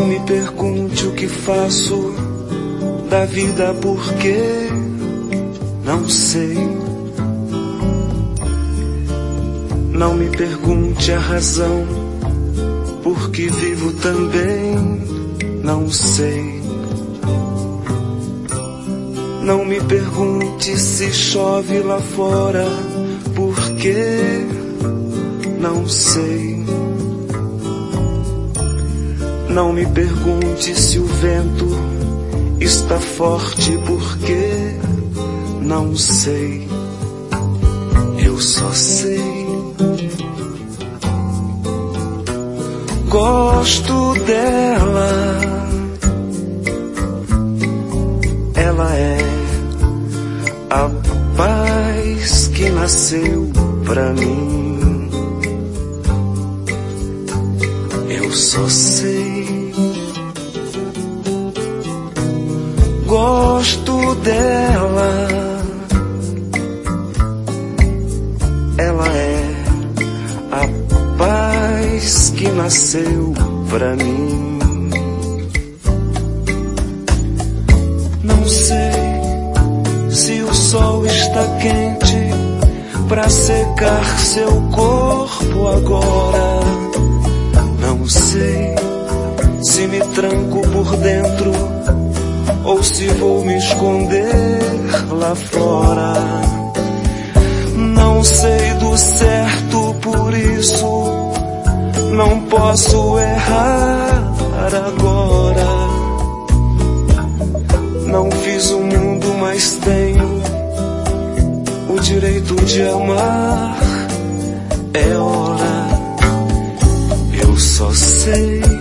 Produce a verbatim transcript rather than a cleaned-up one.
Não me pergunte o que faço da vida, porque não sei. Não me pergunte a razão por que vivo também, não sei. Não me pergunte se chove lá fora, porque não sei. Não me pergunte se o vento está forte, porque não sei. Eu só sei. Gosto dela. Ela é a paz que nasceu pra mim. Eu só sei. Gosto dela. Ela é a paz que nasceu pra mim. Não sei se o sol está quente pra secar seu corpo agora. Não sei se me tranco por dentro ou se vou me esconder lá fora. Não sei do certo, por isso não posso errar agora. Não fiz o mundo, mas tenho o direito de amar. É hora, eu só sei.